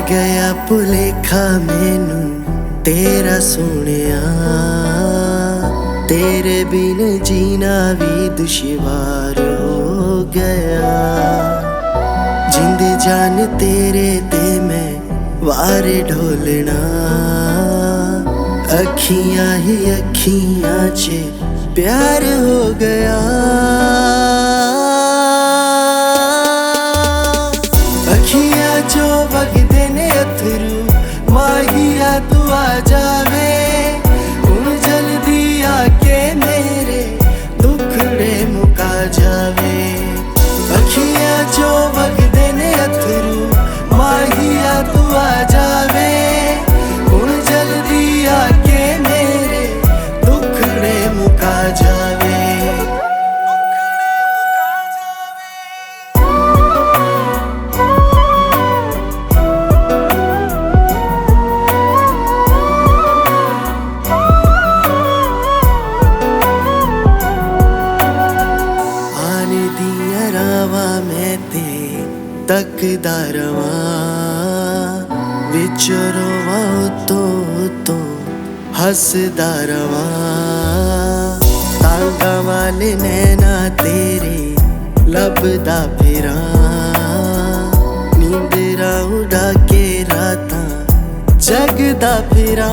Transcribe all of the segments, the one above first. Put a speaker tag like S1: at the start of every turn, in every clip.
S1: गया भुलेखा मैनू तेरा सोनिया, तेरे बिन जीना भी दुश्वार हो गया। जिंद जान तेरे ते मैं वारे ढोलना, अखियां ही अखियां च प्यार हो गया। अखियां चो वगदे ने अथरू, माहिया तू आ जावे हुण जल्दी आके मेरे दुखड़े मुका जावे। अखियां चो वगदे ने अथरू, माहिया तू आ जावे हुण जल्दी आके मेरे दुखड़े मुका जावे। आने दिया रावा मैं ते तकदा रवां, विच रोवां तो हसदा रवां। तांगा वाले नैना तेरे लभदा फिरां, नींदरां उड़ा के रातां जगदा फिरां।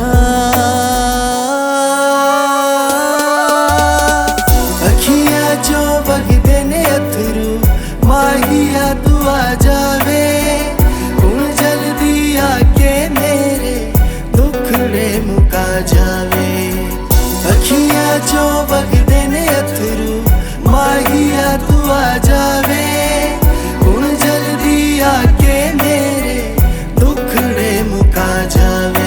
S1: अखियां जो वगदे ने अथरू, माहिया तू आ जावे हुण जल्दी आके मेरे दुखड़े मुका जावे। अखियां जो वगदे ने अथरू, माहिया तू आ जावे हुण जल्दी आके मेरे दुखड़े मुका जावे।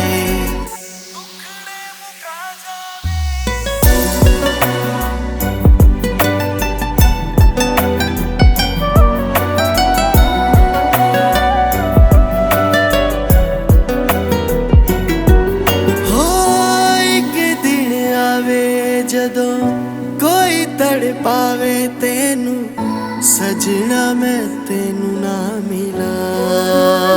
S1: जदों कोई तड़ पावे तेनू, सजना मैं तेनू ना मिला।